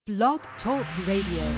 Blog Talk Radio.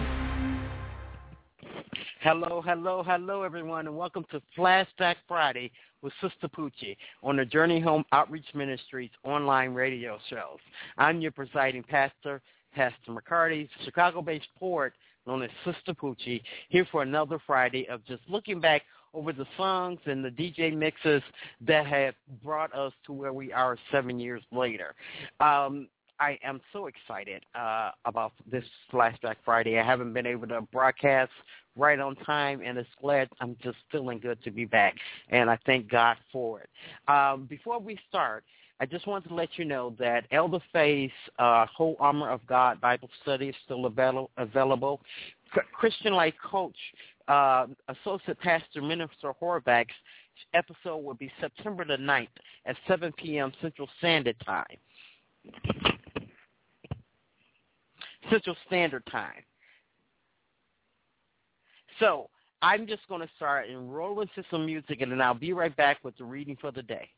Hello, everyone, and welcome to Flashback Friday with Sister Poochie on the Journey Home Outreach Ministries online radio shows. I'm your presiding pastor, Pastor McCarty, Chicago-based poet known as Sister Poochie, here for another Friday of just looking back over the songs and the DJ mixes that have brought us to where we are 7 years later. I am so excited about this Flashback Friday. I haven't been able to broadcast right on time, and I'm just feeling good to be back, and I thank God for it. Before we start, I just want to let you know that Elder Faith's Whole Armor of God Bible study is still available. Christian Life Coach, Associate Pastor Minister Horvath's episode will be September the 9th at 7 p.m. Central Standard Time. So I'm just going to start and roll into some music, and then I'll be right back with the reading for the day.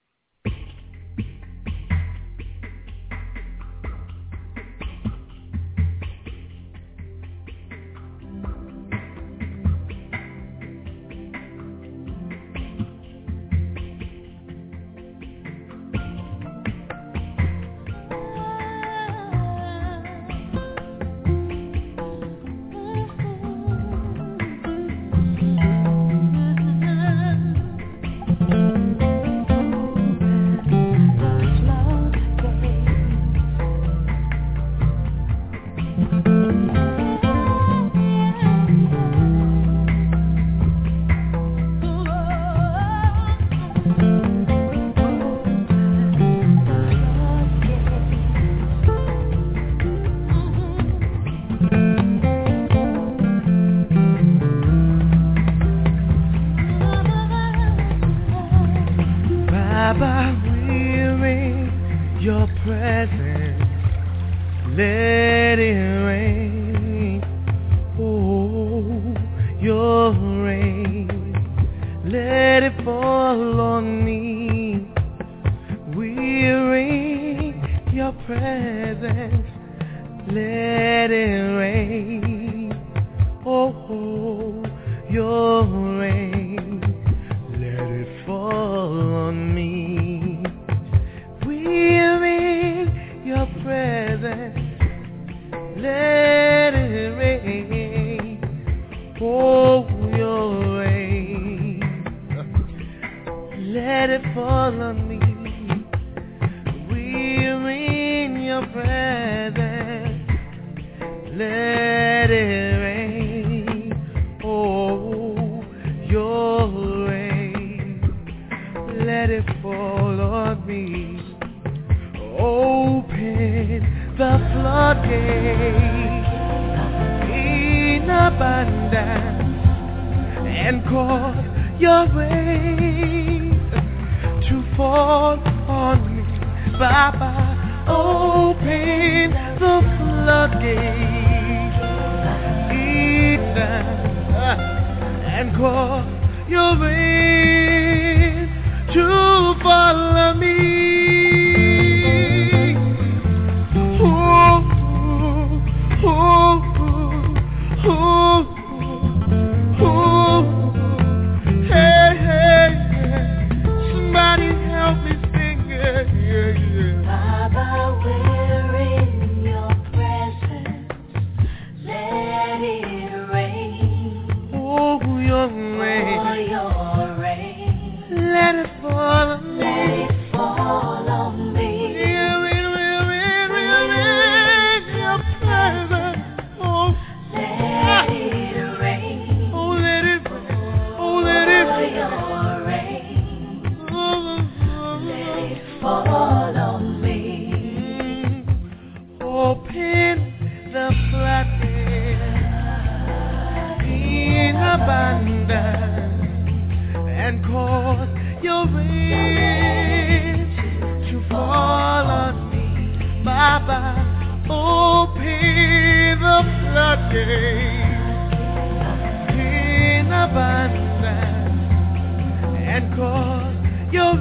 And cause your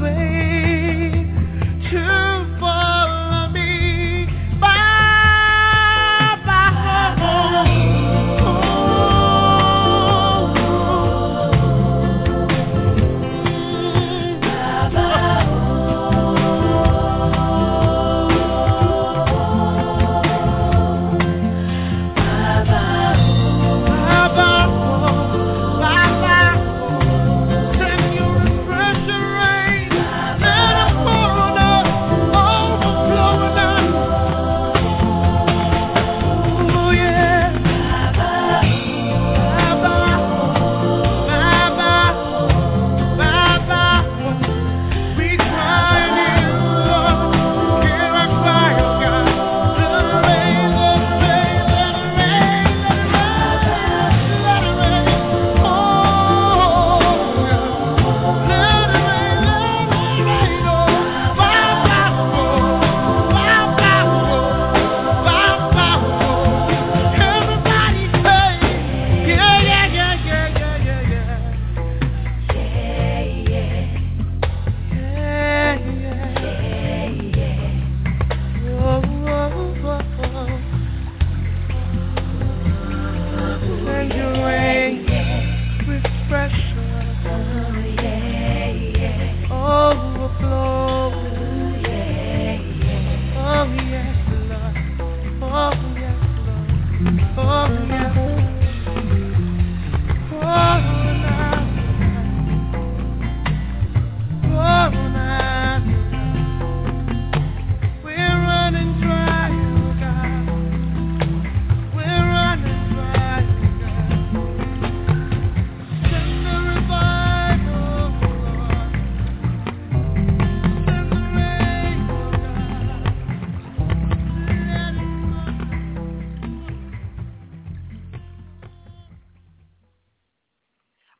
rain to fall on me, Baba.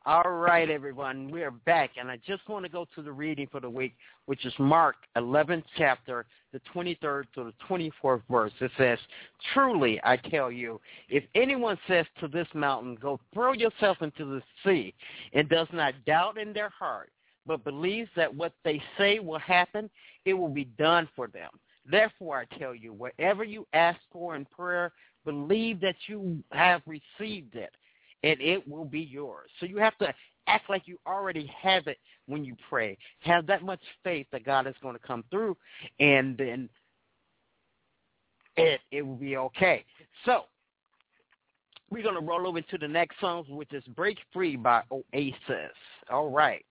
All right, everyone, we are back, and I just want to go to the reading for the week, which is Mark 11th chapter, the 23rd to the 24th verse. It says, "Truly, I tell you, if anyone says to this mountain, 'Go throw yourself into the sea,' and does not doubt in their heart, but believes that what they say will happen, it will be done for them. Therefore, I tell you, whatever you ask for in prayer, believe that you have received it, and it will be yours." So you have to act like you already have it when you pray. Have that much faith that God is going to come through, and then it will be okay. So we're going to roll over to the next song, which is "Break Free" by Oasis. All right.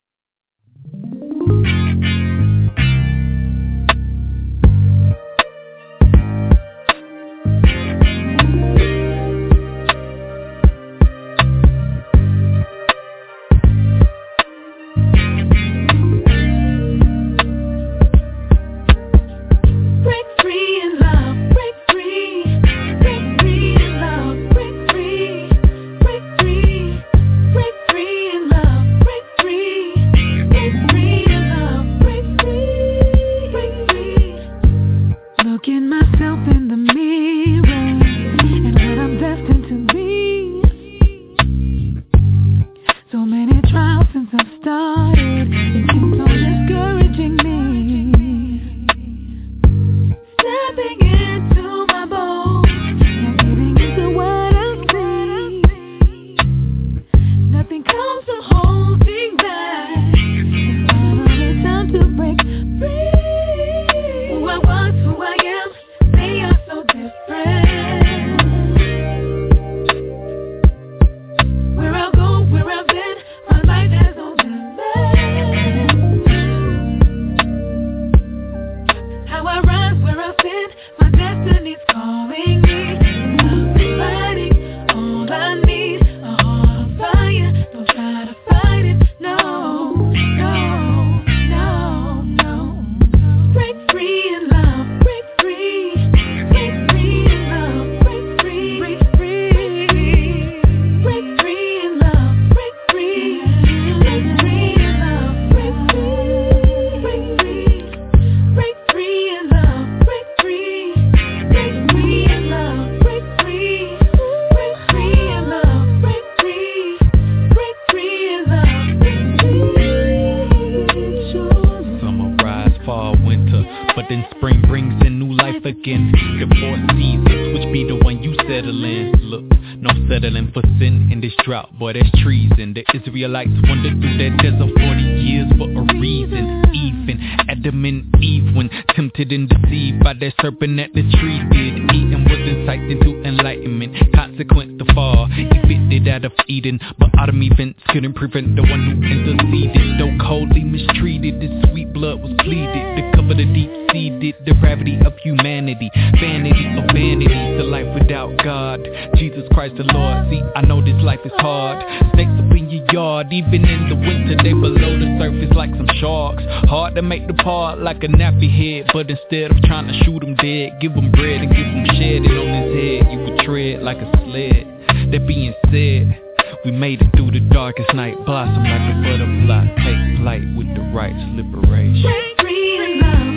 Boy, that's treason. The Israelites wandered through that desert 40 years for a reason. Even Adam and Eve, when tempted and deceived by that serpent at the tree, did eat and was incited into enlightenment. Consequent the fall, evicted out of Eden, but autumn events couldn't prevent the one who interceded. Though coldly mistreated, the sweet blood was pleaded to cover the deep-seated depravity of humanity. Vanity of vanities, a life without God. Jesus Christ the Lord. See, I know this life is hard. Snakes up in your yard, even in the winter they below the surface like some sharks. Hard to make the part like a nappy head, but instead of trying to shoot him dead, give him bread and give him shed it on his head. You would tread like a sled. That being said, we made it through the darkest night, blossom like a butterfly, take flight with the right's liberation. Break free in love.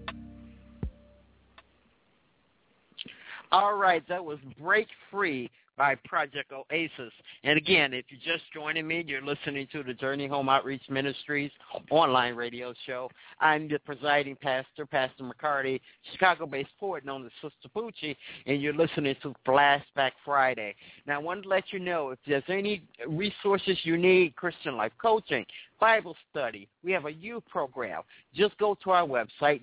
All right, that was Break Free by Project Oasis. And again, if you're just joining me, you're listening to the Journey Home Outreach Ministries online radio show. I'm the presiding pastor, Pastor McCarty, Chicago-based poet known as Sister Poochie, and you're listening to Flashback Friday. Now, I wanted to let you know if there's any resources you need, Christian life coaching, Bible study, we have a youth program. Just go to our website,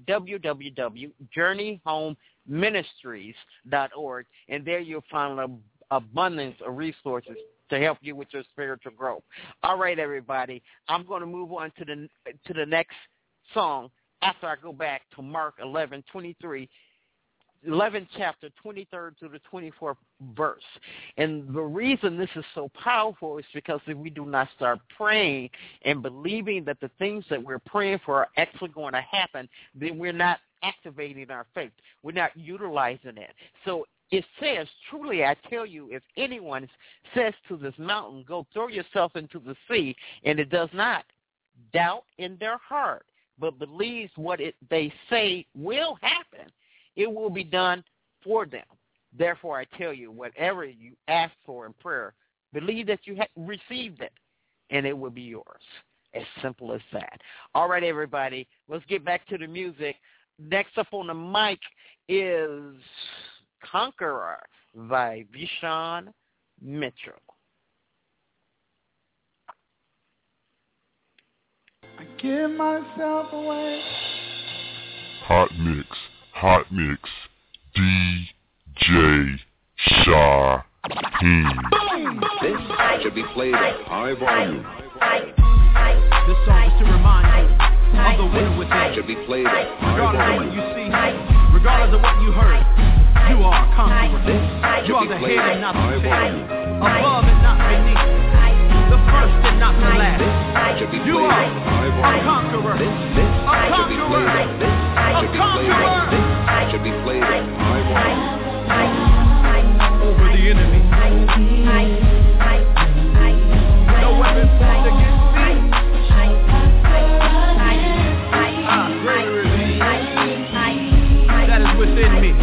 www.journeyhomeministries.org, and there you'll find an abundance of resources to help you with your spiritual growth. All right, everybody, I'm going to move on to the next song after I go back to Mark 11th chapter, 23rd to the 24th verse. And the reason this is so powerful is because if we do not start praying and believing that the things that we're praying for are actually going to happen, then we're not activating our faith. We're not utilizing it. So it says, truly I tell you, if anyone says to this mountain, go throw yourself into the sea, and it does not doubt in their heart, but believes what they say will happen, it will be done for them. Therefore, I tell you, whatever you ask for in prayer, believe that you have received it, and it will be yours. As simple as that. All right, everybody, let's get back to the music. Next up on the mic is Conqueror by Vishon Mitchell. I give myself away. Hot mix, DJ Shaheen. This should be played at high volume. This song is to remind you of the winner within. Should be played at high Regardless of what volume. you see, regardless of what you heard, you are a conqueror. You are the head and not the tail, above and not beneath, the first and not the last. You are a conqueror. A conqueror. A conqueror. Should be played at high volume. Over the enemy. No weapon formed against me. Greater is he that is within me.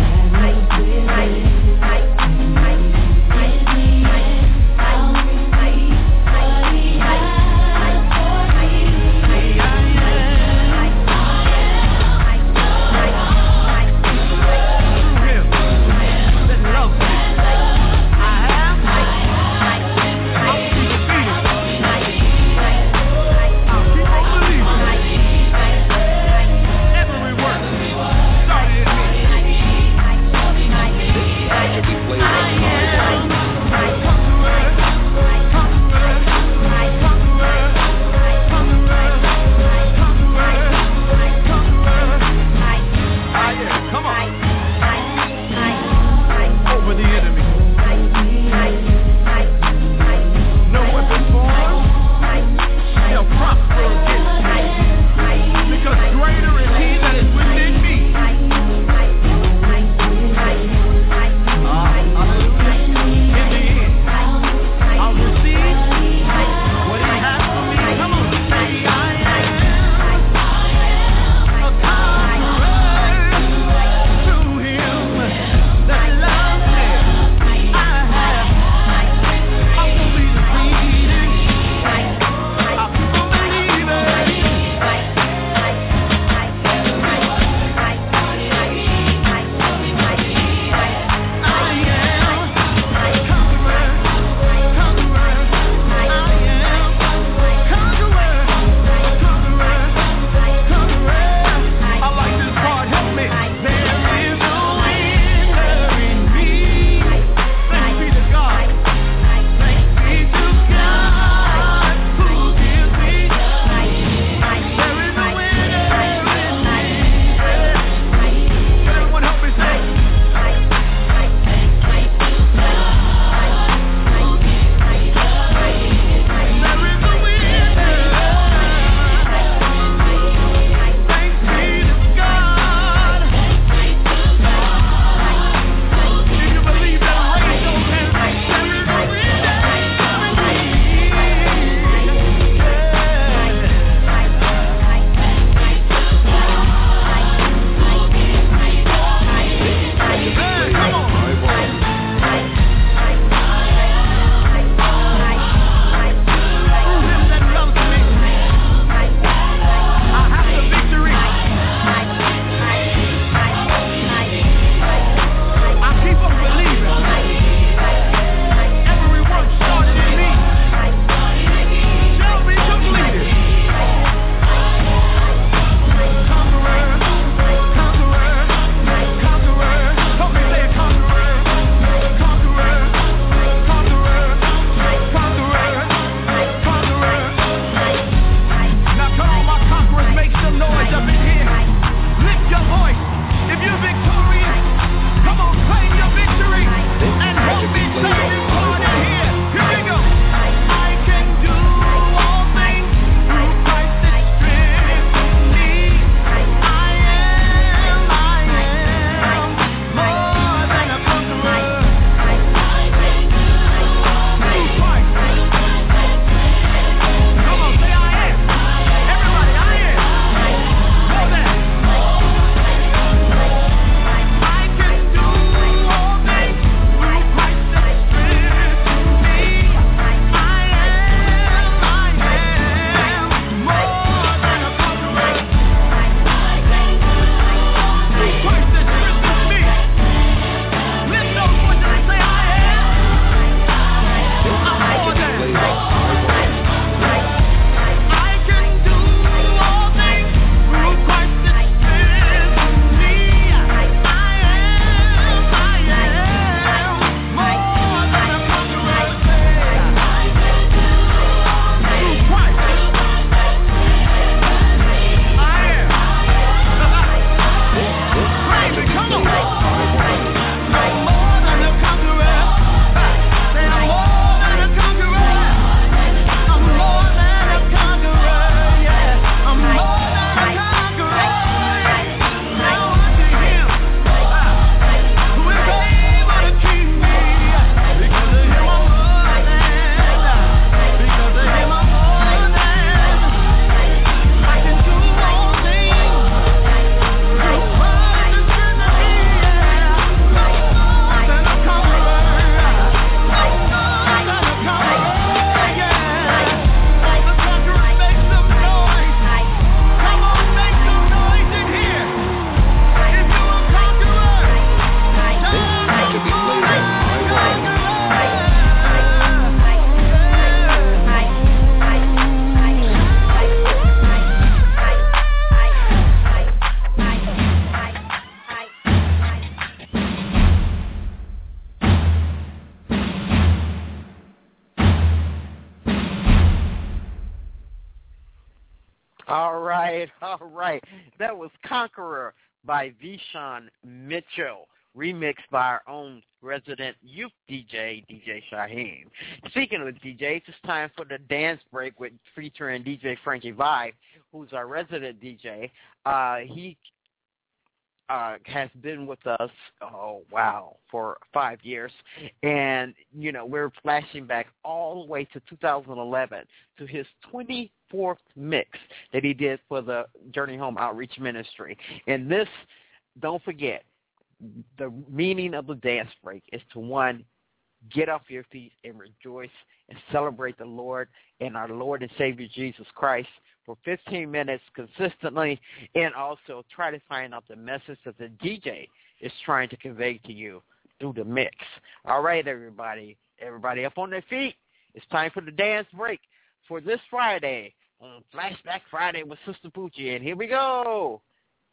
All right. That was Conqueror by Vishon Mitchell, remixed by our own resident youth DJ, DJ Shaheem. Speaking of DJs, it's time for the dance break with featuring DJ Frankie Vibe, who's our resident DJ. He has been with us, for 5 years. And, we're flashing back all the way to 2011 to his 24th mix that he did for the Journey Home Outreach Ministry. And this, don't forget, the meaning of the dance break is to, one, get off your feet and rejoice and celebrate the Lord and our Lord and Savior Jesus Christ for 15 minutes consistently, and also try to find out the message that the DJ is trying to convey to you through the mix. All right, everybody up on their feet. It's time for the dance break for this Friday on Flashback Friday with Sister Poochie, and here we go.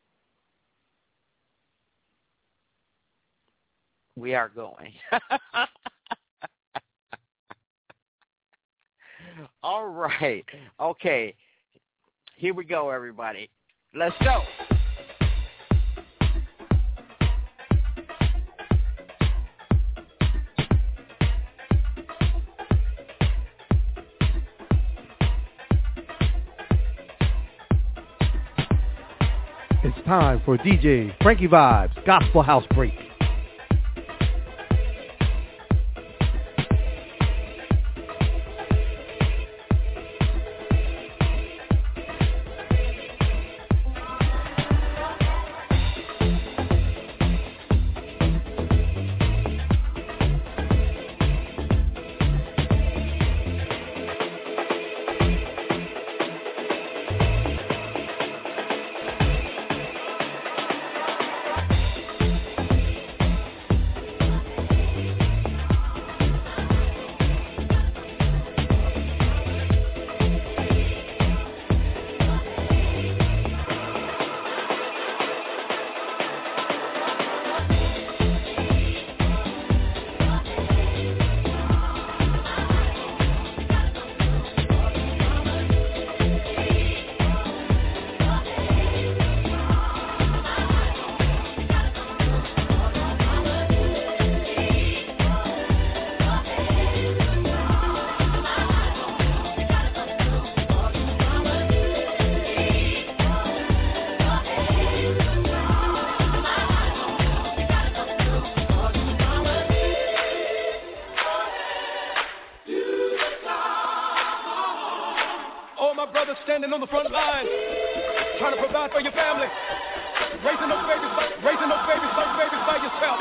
We are going. All right. Okay. Here we go, everybody. Let's go. It's time for DJ Frankie Vibe's Gospel House Break. Standing on the front line, trying to provide for your family, raising those babies by yourself.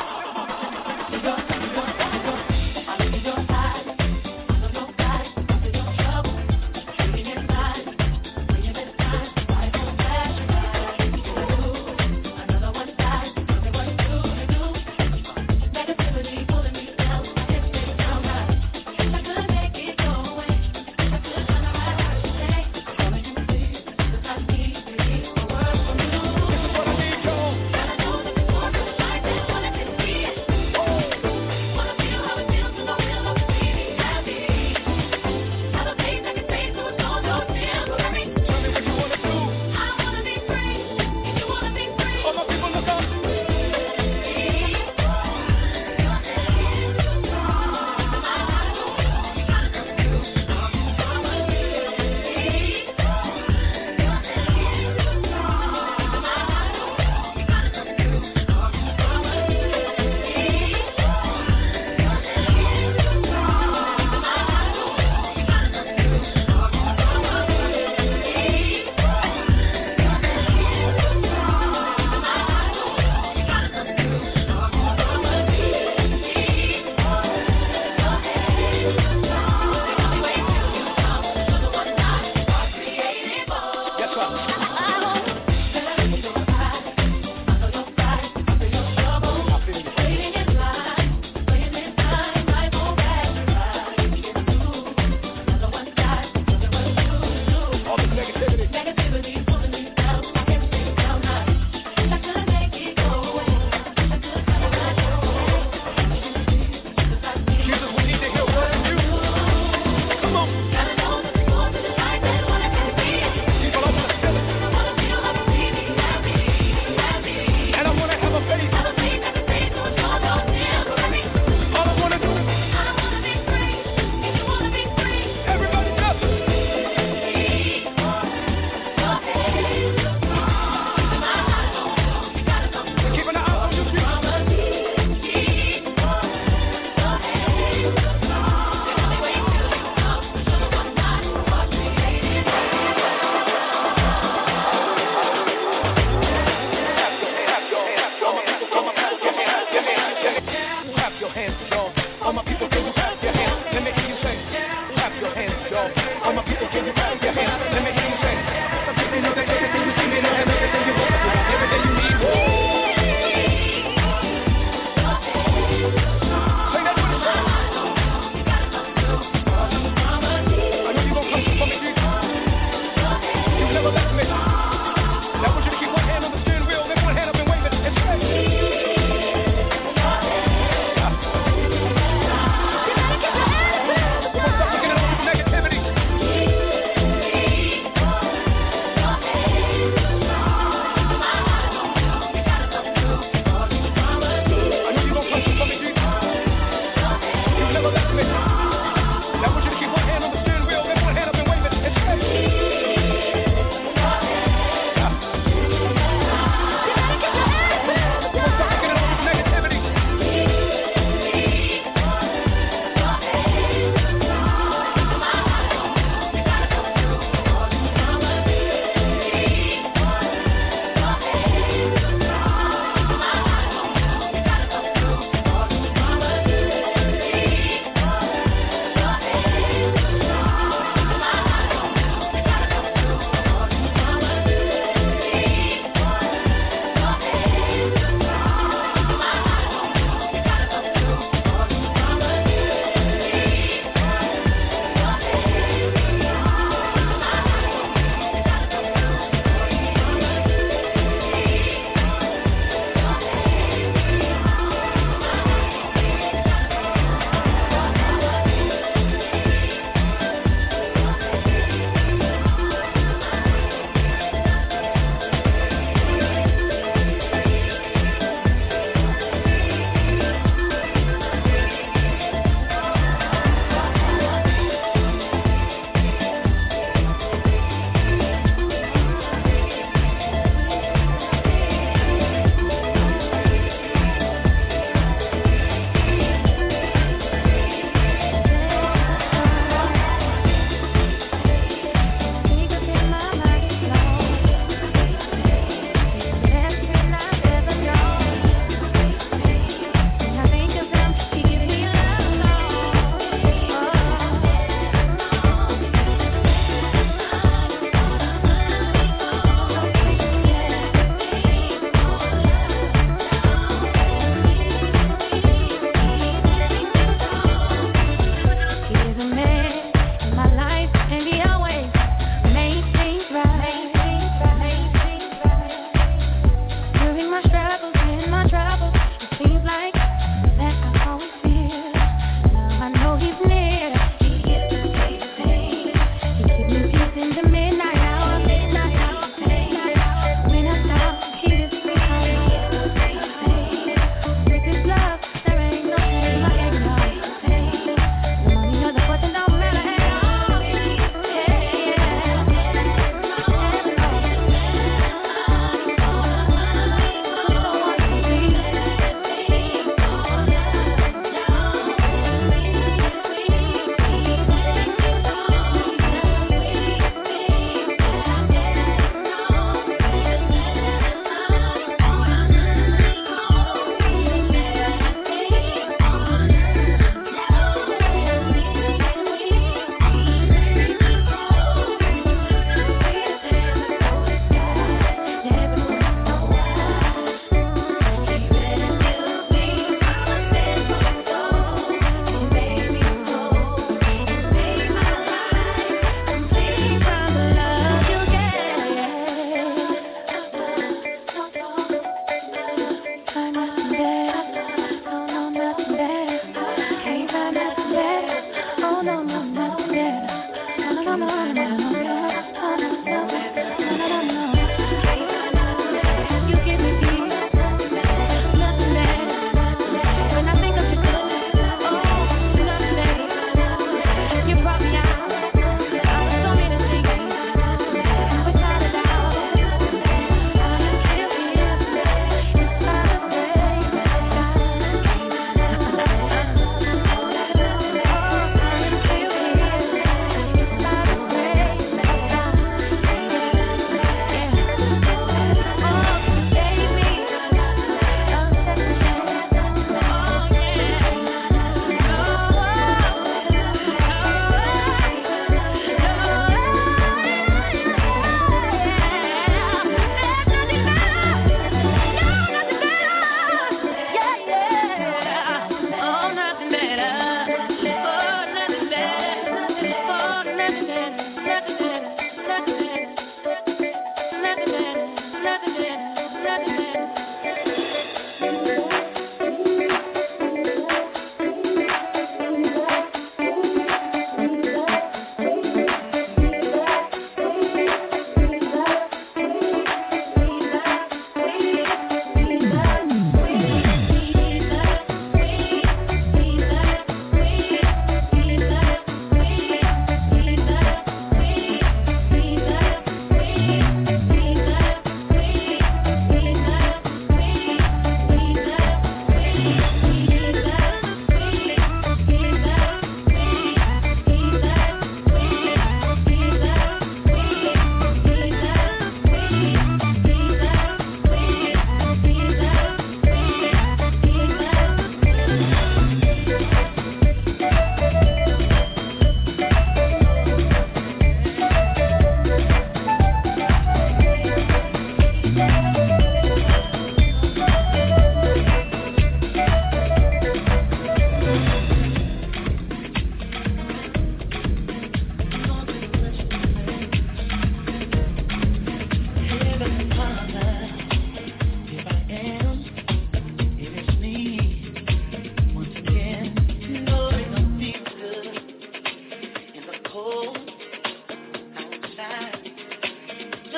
Can you clap your hands? Let me hear you say. You know that everything you see me and everything you want. Everything you need. Whoa. Say that with us. I know you're gonna come for me, Jesus. You've never left me. Now I want you to keep one hand on the steering wheel, lift one hand up and wave it and say.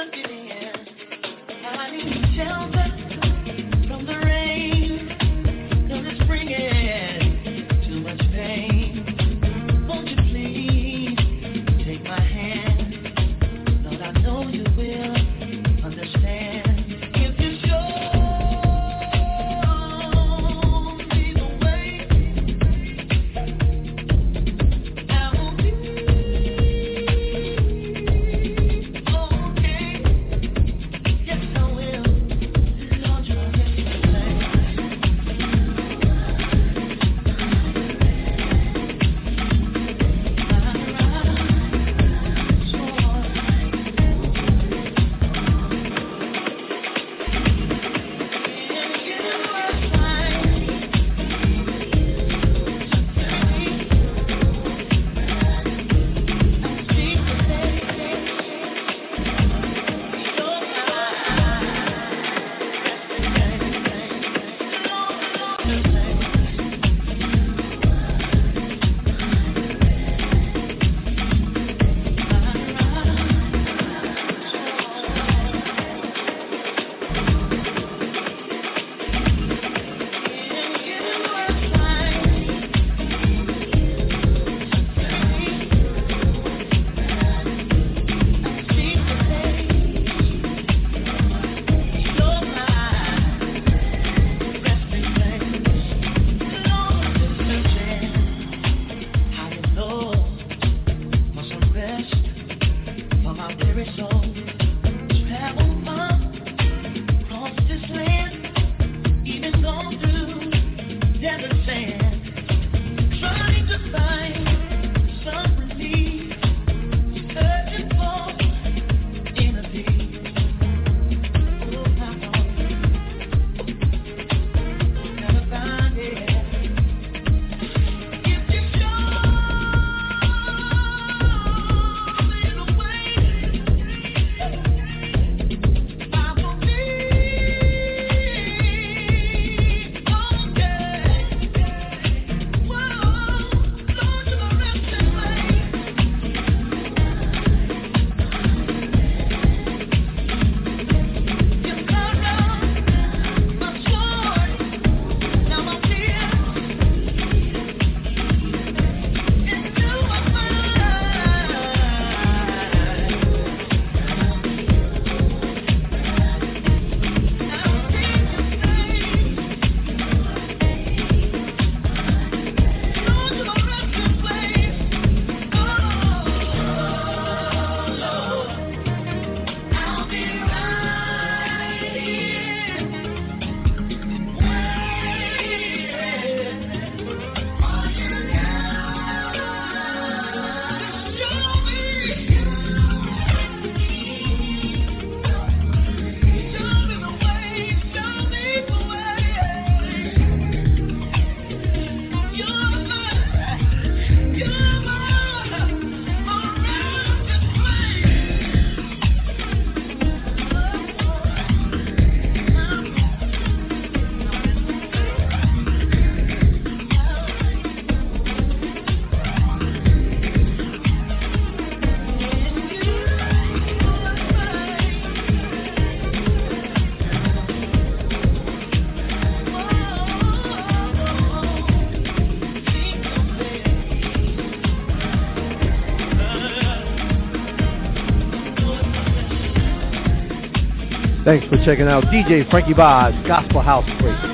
Thanks for checking out DJ Frankie Vibes Gospel House Radio.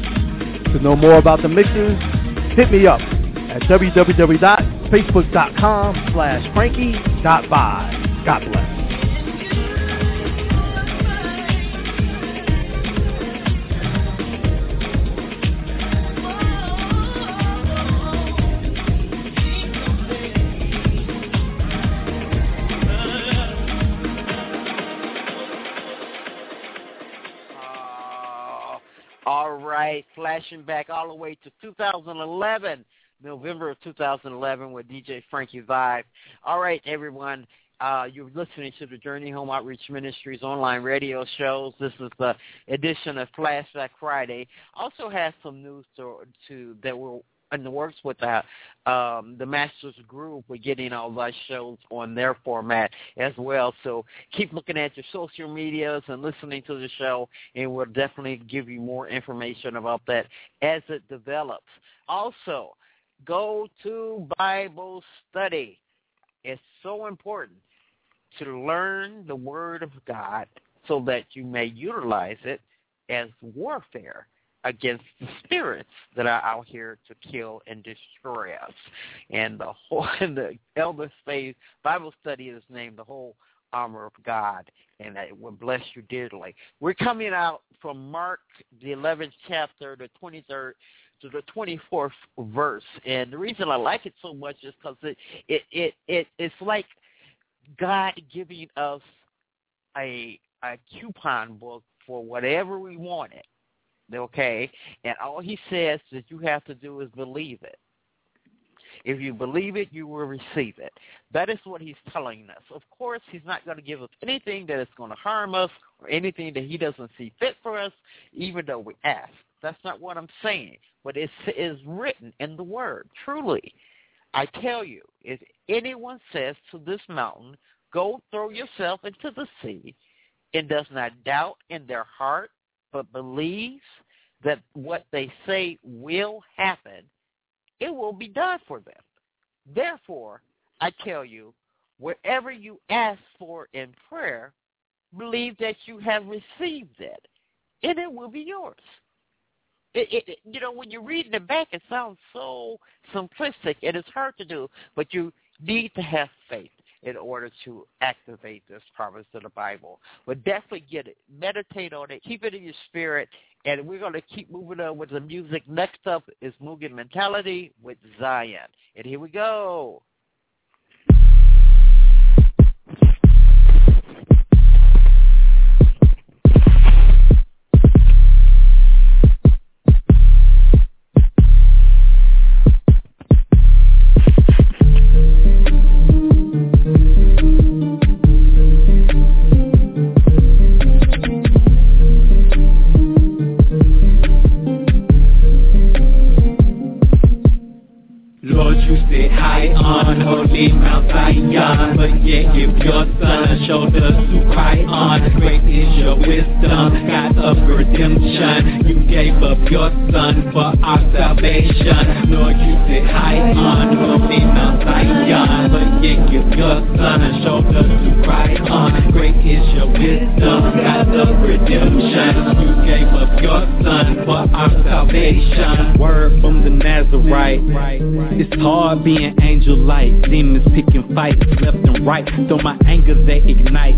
To know more about the mixes, hit me up at www.facebook.com/frankie.vibes. God bless. Flashing back all the way to 2011, November of 2011 with DJ Frankie Vibe. All right, everyone, you're listening to the Journey Home Outreach Ministries online radio shows. This is the edition of Flashback Friday. Also has some news that we're in the works with the Masters Group. We're getting all our shows on their format as well. So keep looking at your social medias and listening to the show, and we'll definitely give you more information about that as it develops. Also, go to Bible study. It's so important to learn the Word of God so that you may utilize it as warfare against the spirits that are out here to kill and destroy us. And the Elder Faith Bible study is named The Whole Armor of God, and it will bless you dearly. We're coming out from Mark, the 11th chapter, the 23rd to the 24th verse. And the reason I like it so much is because it's like God giving us a coupon book for whatever we wanted. Okay, and all he says that you have to do is believe it. If you believe it, you will receive it. That is what he's telling us. Of course, he's not going to give us anything that is going to harm us or anything that he doesn't see fit for us, even though we ask. That's not what I'm saying. But it is written in the Word. Truly, I tell you, if anyone says to this mountain, go throw yourself into the sea, and does not doubt in their heart, but believes that what they say will happen, it will be done for them. Therefore, I tell you, wherever you ask for in prayer, believe that you have received it, and it will be yours. When you're reading it back, it sounds so simplistic, and it's hard to do, but you need to have faith in order to activate this promise of the Bible. But definitely get it. Meditate on it. Keep it in your spirit. And we're going to keep moving on with the music. Next up is Mugen Mentality with Zion. And here we go. Mount Zion, but yet give your son shoulders to cry on. Great is your wisdom, God of redemption. You gave up your son for our salvation. Lord, you sit high on holy Mount Zion, but yet give your son shoulders to cry on. Great is your wisdom, God of redemption. You gave up your son for our salvation. Word from the Nazarite. It's hard being angel light. Demons picking fights left and right. Though my anger they ignite,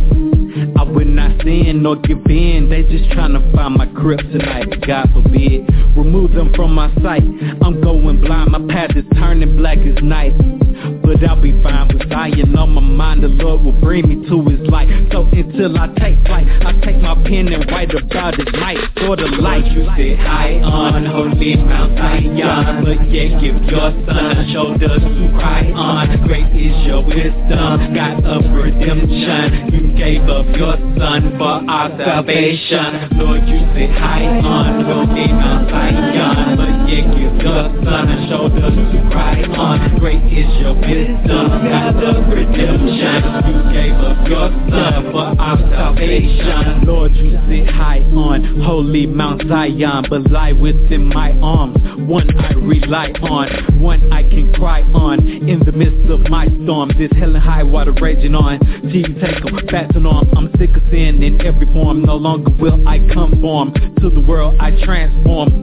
I would not sin nor give in. They just trying to find my kryptonite. God forbid, remove them from my sight. I'm going blind, my path is turning black as night. But I'll be fine with Zion on my mind. The Lord will bring me to his light. So until I take flight, I take my pen and write about his might. For the light you sit high on holy Mount Zion, but yet give your son shoulders to cry on. Great is your wisdom, God of redemption. You gave up your son for our salvation. Lord, you sit high on holy Mount Zion, but yet give your son shoulders to cry on. Great is your wisdom, God of redemption. You gave up your son for our salvation. Lord, you sit high on holy Mount Zion, but lie within my arms. One I rely on, one I can cry on. In the midst of my storms, this hell and high water raging on. Till you take them, fasten on. I'm sick of sin in every form. No longer will I conform to the world I transform.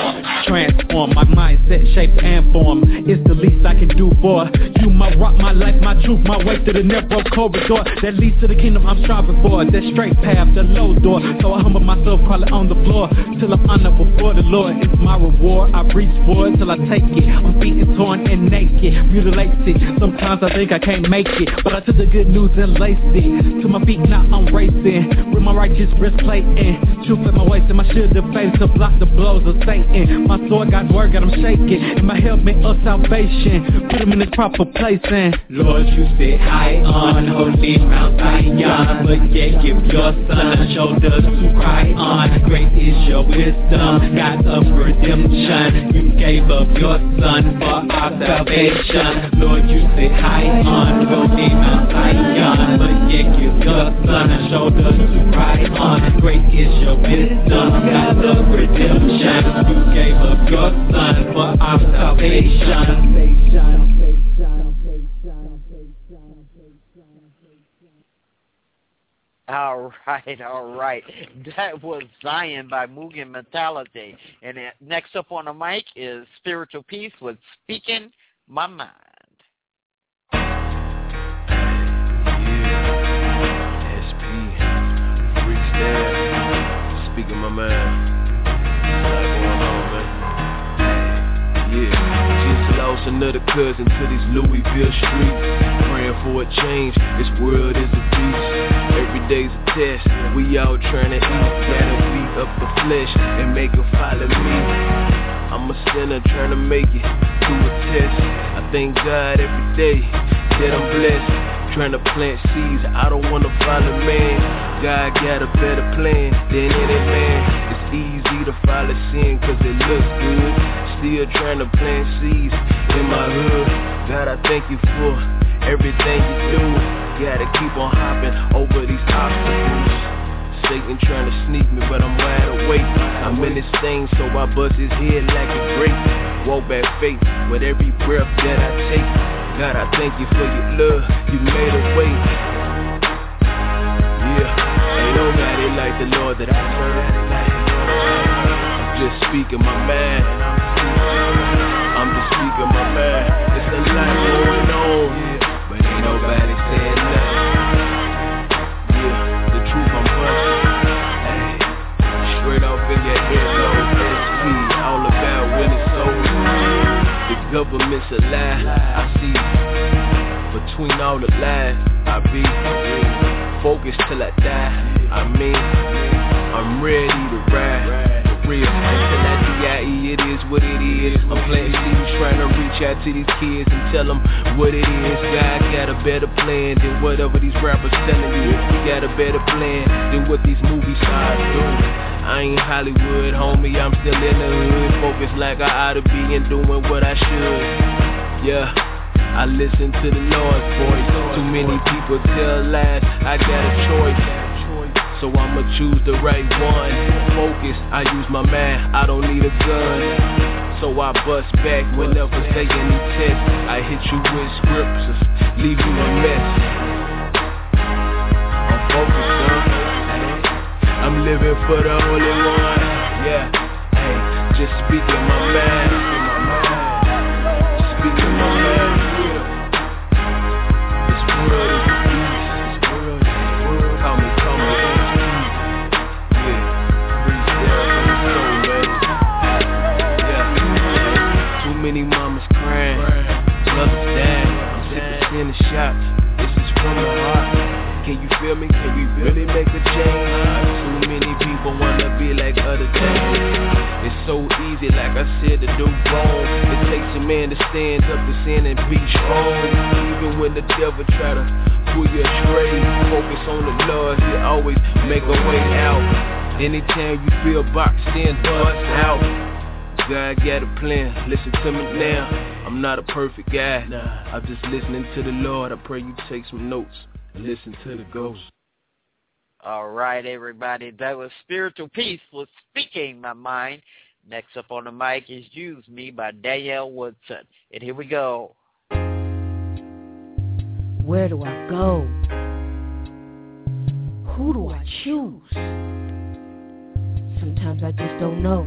My mindset, shape, and form. It's the least I can do for you. My rock, my life, my truth, my way to the narrow corridor that leads to the kingdom I'm striving for. That straight path, the low door. So I humble myself, crawl on the floor till I'm honored before the Lord. It's my reward. I reach for it till I take it. I'm beaten, torn, and naked, mutilated. Sometimes I think I can't make it, but I took the good news and laced it to my feet. Now I'm racing with my righteous breastplate and truth in my waist and my shield of faith to block the blows of Satan. My sword, God's word, got him shaking, and my helmet of salvation, put him in his proper place. And Lord, you sit high on holy Mount Zion, son, but yet give your son a shoulder to cry on. Great is your wisdom, God of redemption. You gave up your son for our salvation. Lord, you sit high on your name Mount Zion, but yet give your son a shoulder to cry on. Great is your wisdom, God of redemption. You gave up your son for our salvation. All right. That was Zion by Mugen Mentality. And next up on the mic is Spiritual Peace with Speaking My Mind. SP, freestyle, speaking my mind. Just lost another cousin to these Louisville streets. Praying for a change, this world is a beast. Every day's a test, we all trying to eat. Gotta beat up the flesh and make it follow me. I'm a sinner trying to make it through a test. I thank God every day that I'm blessed. Trying to plant seeds, I don't wanna follow man. God got a better plan than any man. It's easy to follow sin cause it looks good. Still trying to plant seeds in my hood. God, I thank you for everything you do. Gotta keep on hopping over these obstacles. Satan trying to sneak me, but I'm wide awake. I'm in this thing, so I bust his head like a grape. Walk back faith with every breath that I take. God, I thank you for your love, you made a way. Yeah, ain't nobody like the Lord that I serve. I'm just speaking my mind. I'm just speaking my mind. It's a lot going on, but ain't nobody saying nothing. Yeah, the truth I'm busting. Hey, straight off in your head, low SP, all about winning souls. The government's a lie, I see. Between all the lies, I be focused till I die. I mean, I'm ready to ride. Real. Until I D.I.E. it is what it is. I'm planting seeds trying to reach out to these kids and tell them what it is. God got a better plan than whatever these rappers telling you. We got a better plan than what these movie stars do. I ain't Hollywood, homie, I'm still in the hood. Focused like I ought to be and doing what I should. Yeah, I listen to the Lord's voice. Too many people tell lies, I got a choice. So I'ma choose the right one. Focus, I use my mind, I don't need a gun. So I bust back whenever they any test. I hit you with scriptures, leave you a mess. I'm focused, son. I'm living for the only one. Yeah, hey, just speaking my mind. Speaking my mind. This world is a beast. Call me. Many mamas crying, brothers dying. I'm sick of seeing the shots. This is from the heart. Can you feel me? Can we really make a change? Too many people wanna be like other things. It's so easy, like I said, to do wrong. It takes a man to stand up to sin and be strong. Even when the devil try to pull you astray, focus on the Lord, He'll always make a way out. Anytime you feel boxed in, bust out. God got a plan, listen to me now. I'm not a perfect guy, I'm just listening to the Lord. I pray you take some notes and listen to the ghost. All right, everybody, that was Spiritual Peace with Speaking My Mind. Next up on the mic is Use Me by Danielle Woodson. And here we go. Where do I go? Who do I choose? Sometimes I just don't know.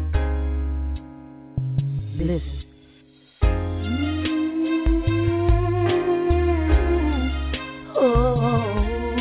Listen. Oh.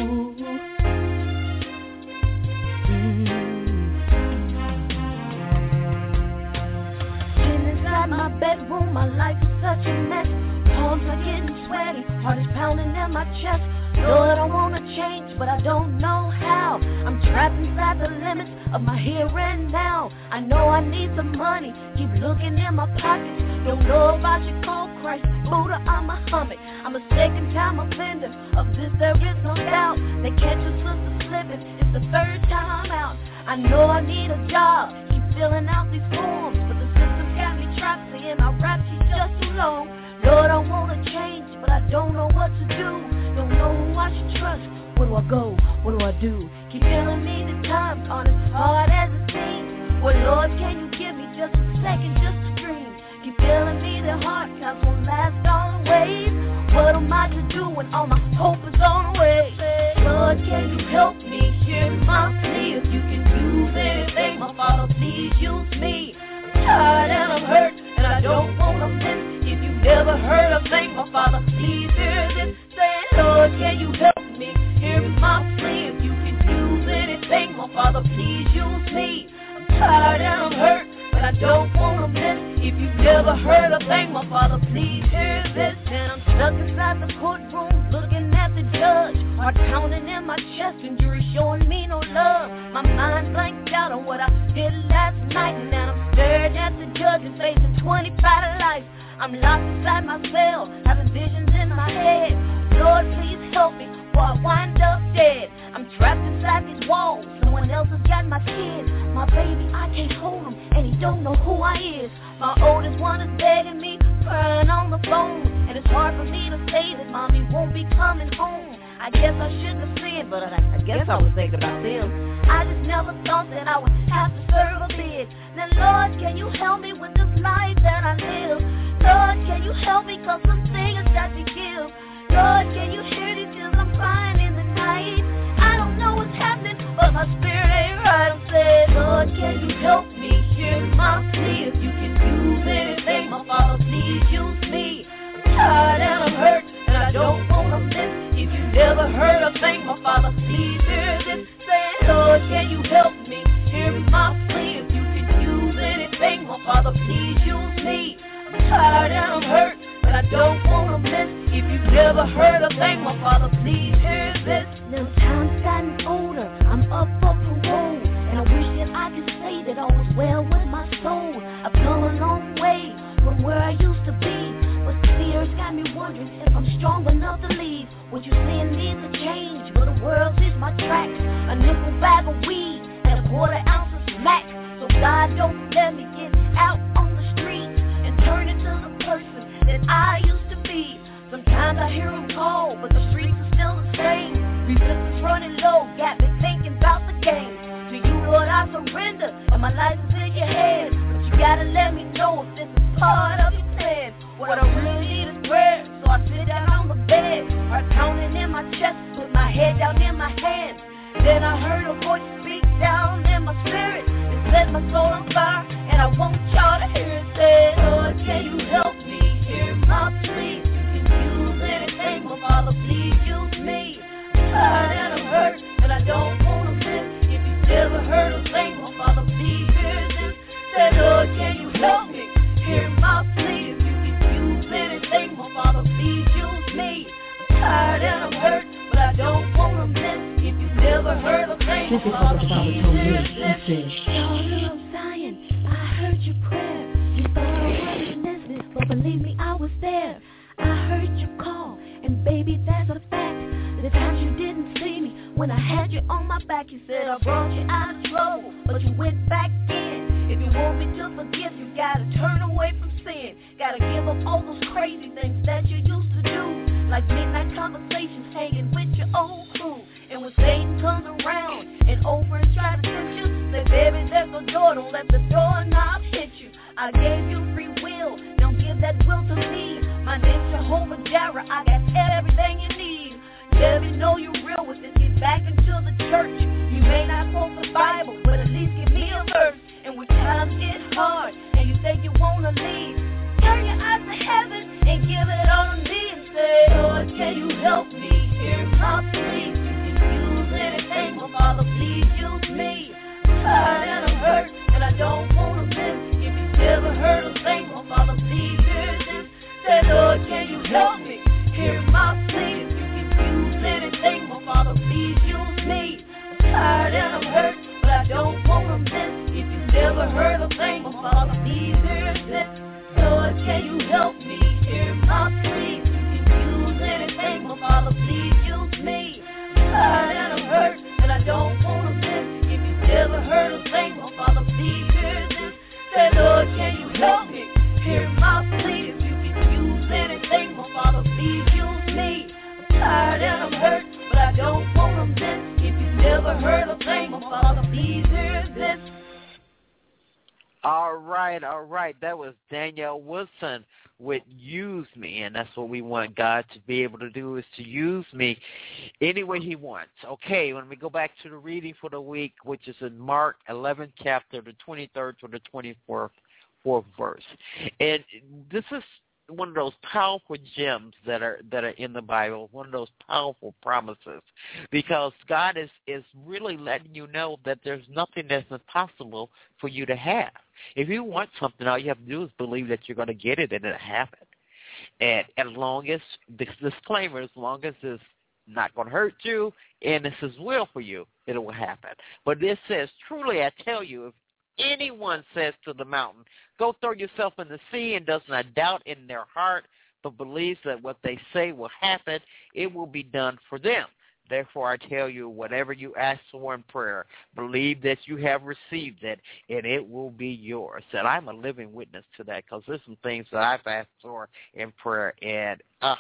Sitting inside my bedroom, my life is such a mess. Palms are getting sweaty, heart is pounding in my chest. Lord, I wanna change, but I don't know how. I'm trapped inside the limits of my here and now. I know I need some money, keep looking in my pockets. Don't know about your cold Christ, Buddha, I'm a Muhammad. I'm a second time offender, of this there is no doubt. They catch us I know I need a job, keep filling out these forms, but the system's got me trapped, saying my rap she's just too long. Lord, I wanna change, but I don't know what to do. Don't know who I should trust. Where do I go? What do I do? Keep telling me the times aren't as hard as it seems. Well, Lord, can you give me just a second, just a dream? Keep telling me the hard times won't last always. What am I to do when all my hope is on the way? Lord, can you help me? Hear my plea. If you can use anything, my Father, please use me. I'm tired and I'm hurt, and I don't wanna miss. If you never heard a thing, my Father, please hear this. Say, Lord, can you help me? Hear my plea. If you can use anything, my Father, please use me. I'm tired and I'm hurt, but I don't wanna miss. If you've never heard a thing, my Father, please hear this. And I'm stuck inside the courtroom, looking at the judge, heart pounding in my chest, and jury showing me no love. My mind blanked out on what I did last night, and now I'm staring at the judge and facing 25 to life. I'm locked inside my cell, having visions in my head. Lord, please help me, or I wind up dead. I'm trapped inside these walls, someone else has got my kids. My baby, I can't hold him, and he don't know who I is. My oldest one is begging me, crying on the phone, and it's hard for me to say that mommy won't be coming home. I guess I shouldn't have said, but I guess I was thinking about them. I just never thought that I would have to serve a bid. Now, Lord, can you help me with this life that I live? Lord, can you help me, cause some things got to give. Lord, can you hear these tears I'm crying in the night? I don't know what's happening, but my spirit ain't right. I'm saying, Lord, can you help me? Hear my plea. If you can use anything, my Father, please use me. I'm tired and I'm hurt, and I don't wanna miss. If you never heard a thing, my Father, please hear this. Say, Lord, can you help me? Hear my plea. If you can use anything, my Father, please use me. I'm tired and I'm hurt, but I don't wanna miss. If you've never heard a thing, my Father, please hear this. Now time's gotten older, I'm up for parole, and I wish that I could say that all was well with my soul. I've come a long way from where I used to be, but fears got me wondering if I'm strong enough to leave. What you saying needs a change, but the world sees my tracks. A nickel bag of weed and a quarter ounce of smack. So God, don't let me get out on the streets and turn into the person that I used to be. Sometimes I hear them call, but the streets are still the same. Resistance running low, got me thinking about the game. To you, Lord, I surrender, and my life is in your hands. But you gotta let me know if this is part of your plan. What I really need is prayer, so I sit down on the bed, heart pounding in my chest, put my head down in my hands. Then I heard a voice speak down in my spirit. It set my soul on fire, and I want y'all to hear it. Say, Lord, can you help me? Hear my plea. Use anything, my Father, please use me. I'm tired and I'm hurt, and I don't wanna miss. If you've never heard a thing, my Father, please hear this. Say, Lord, can you help me? Hear my plea. If you can use anything, my Father, please use me. I'm tired and I'm hurt, but I don't wanna miss. If you've never heard a thing, my Father, please hear this. Daughter of Zion, I heard your prayer. You thought I wasn't listening, but believe me, I was there. I heard you call, and baby, that's a fact. The times you didn't see me, when I had you on my back, you said I brought you out of trouble, but you went back in. If you want me to forgive, you gotta turn away from sin. Gotta give up all those crazy things that you used to do, like midnight conversations, hanging with your old crew. And when Satan comes around and over and try to tempt you, say, baby, there's a door, don't let the doorknob hit you. I gave you free will, don't give that will to me. My name's Jehovah Jireh, I got everything you need. Let me know you're real with this, get back into the church. You may not quote the Bible, but at least give me a verse. And when times get hard, and you think you wanna leave, turn your eyes to heaven, and give it all to me, and say, Lord, can you help me? Hear my plea. You can use anything, my Father, please use me. I'm tired and I'm hurt, and I don't wanna miss. If you've never heard a thing, my Father, please hear this. Say, Lord, can you help me? Hear my plea. If you can use anything, my Father, please use me. I'm tired and I'm hurt, but I don't wanna miss. If you've never heard a thing, my Father, please hear this. Lord, can you help me? Hear my plea. If you can use anything, my Father, please use me. I'm tired and I'm hurt, and I don't wanna miss. never heard a thing, my Father, please hear this. All right. That was Danielle Woodson with Use Me, and that's what we want God to be able to do, is to use me any way he wants. Okay, when we go back to the reading for the week, which is in Mark 11th chapter, the 23rd to the 24th verse. And this is one of those powerful gems that are in the Bible, one of those powerful promises, because God is really letting you know that there's nothing that's impossible for you to have. If you want something, all you have to do is believe that you're going to get it and it'll happen. And as long as, this disclaimer, as long as it's not going to hurt you and it's his will for you, it will happen. But this says, truly I tell you, if anyone says to the mountain, go throw yourself in the sea, and does not doubt in their heart, but believes that what they say will happen, it will be done for them. Therefore, I tell you, whatever you ask for in prayer, believe that you have received it, and it will be yours. And I'm a living witness to that, because there's some things that I've asked for in prayer, and,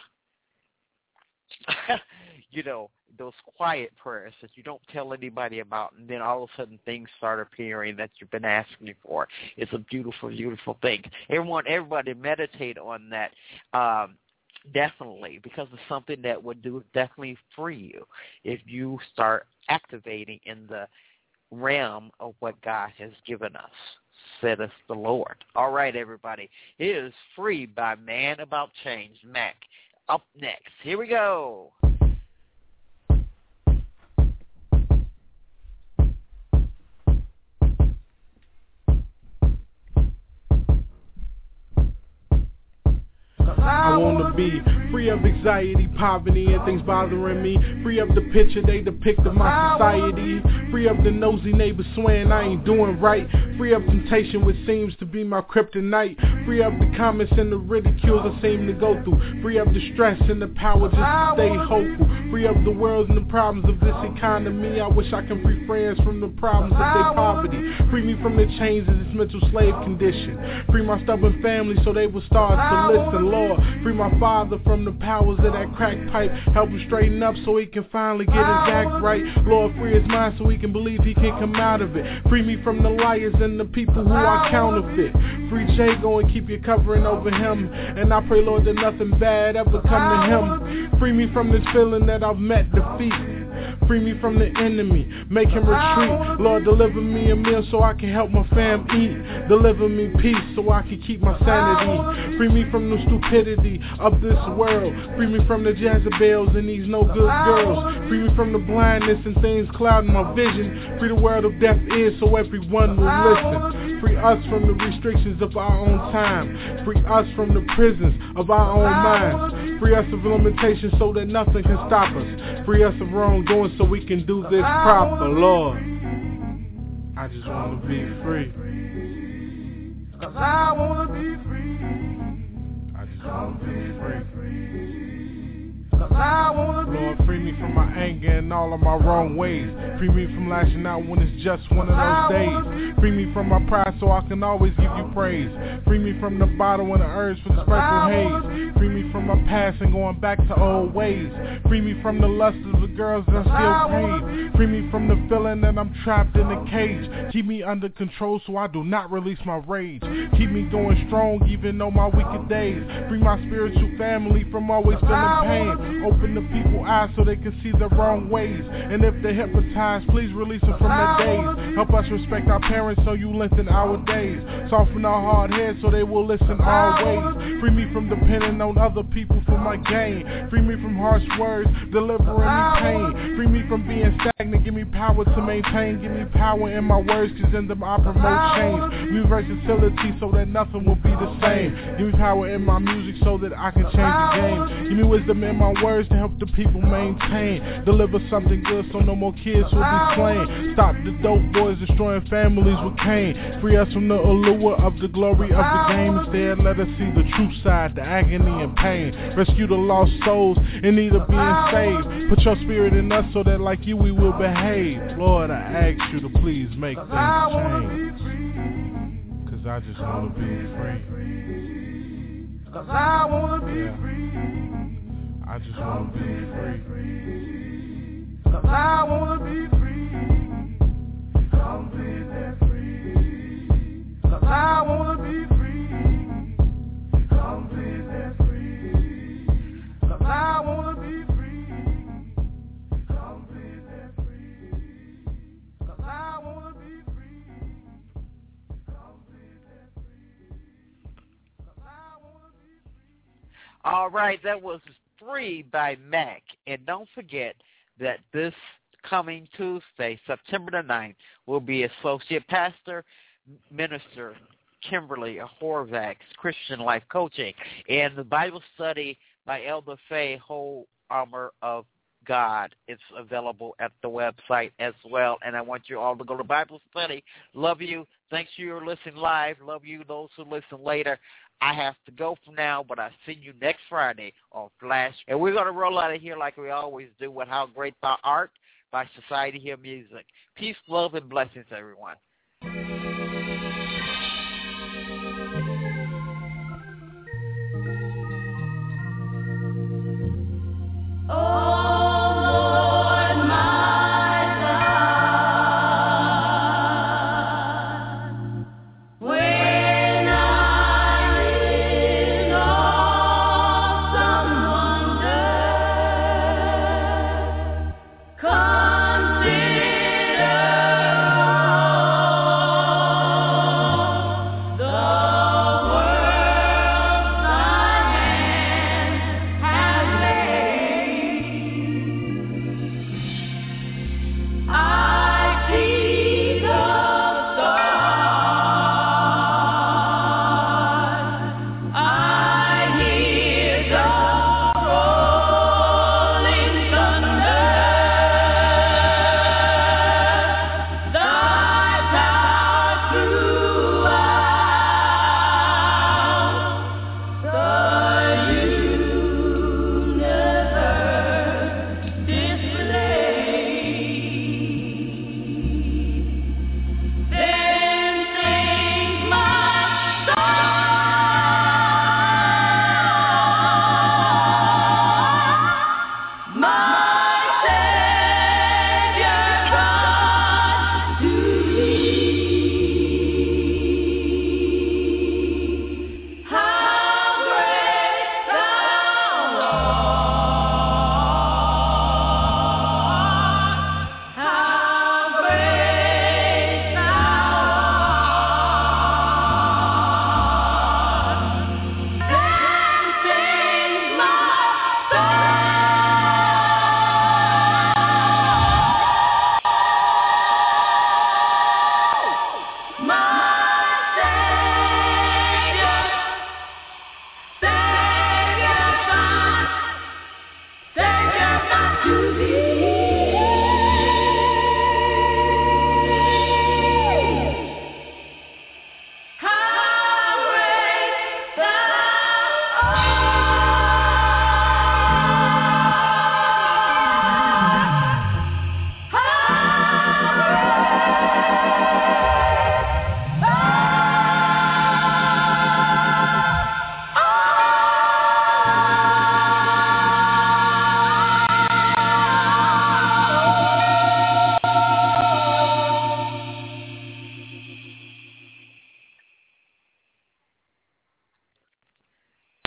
those quiet prayers that you don't tell anybody about, and then all of a sudden things start appearing that you've been asking for. It's a beautiful, beautiful thing. Everybody meditate on that. Definitely, because it's something that would definitely free you if you start activating in the realm of what God has given us, saith the Lord. All right, everybody. It is Free by Man About Change, Mac. Up next. Here we go. I wanna be free of anxiety, poverty, and things bothering me. Free of the picture they depict of my society. Free of the nosy neighbors swearing I ain't doing right. Free of temptation, which seems to be my kryptonite. Free of the comments and the ridicules I seem to go through. Free of the stress and the power just to stay hopeful. Free of the world and the problems of this economy. I wish I can free friends from the problems of their poverty. Free me from the chains of this mental slave condition. Free my stubborn family so they will start to listen, Lord. Free my father from the powers of that crack pipe. Help him straighten up so he can finally get his act right. Lord, free his mind so he can believe he can come out of it. Free me from the liars and the people who are counterfeit. Free Jago and keep your covering over him. And I pray, Lord, that nothing bad ever come to him. Free me from this feeling that I've met defeat. Free me from the enemy, make him retreat. Lord, deliver me a meal so I can help my fam eat. Deliver me peace so I can keep my sanity. Free me from the stupidity of this world. Free me from the Jezebels and these no good girls. Free me from the blindness and things clouding my vision. Free the world of deaf ears so everyone will listen. Free us from the restrictions of our own time. Free us from the prisons of our own minds. Free us of limitations so that nothing can stop us. Free us of wrongdoing so we can do this proper, Lord. I just want to be free. 'Cause I want to be free. I just want to be free. 'Cause I want to be free. Lord, free me from my anger and all of my wrong ways. Free me from lashing out when it's just one of those days. Free me from my pride so I can always give you praise. Free me from the bottle and the urge for the spectral haze. Free me from my past and going back to old ways. Free me from the lust of the girls that I still crave. Free me from the feeling that I'm trapped in a cage. Keep me under control so I do not release my rage. Keep me going strong even on my weaker days. Free my spiritual family from always feeling pain. Open the people's eyes so they can see the wrong ways. And if they're hypnotized, please release them from their days. Help us respect our parents so you lengthen our days. Soften our hard heads so they will listen always. Free me from depending on other people for my gain. Free me from harsh words, delivering me pain. Free me from being stagnant, give me power to maintain. Give me power in my words, cause in them I promote change. Give me versatility so that nothing will be the same. Give me power in my music so that I can change the game. Give me wisdom in my words to help the people maintain. Deliver something good so no more kids will be slain. Stop the dope boys destroying families with cane. Free us from the allure of the glory of the game. Instead let us see the true side, the agony and pain. Rescue the lost souls in need of being saved. Put your spirit in us so that like you we will behave. Lord, I ask you to please make things change. Cause I just want to be free. Cause I want to be free. I just want to be free. Cause I want to be free. All right, that was Free by Mac. And don't forget that this coming Tuesday, September the 9th, will be Associate Pastor, Minister Kimberly Horvath's Christian Life Coaching, and the Bible study by Elder Faye, Whole Armor of God. It's available at the website as well, and I want you all to go to Bible study. Love you. Thanks for your listening live. Love you, those who listen later. I have to go for now, but I'll see you next Friday on Flash. And we're going to roll out of here like we always do with How Great Thou Art by Society Hill Music. Peace, love, and blessings, everyone.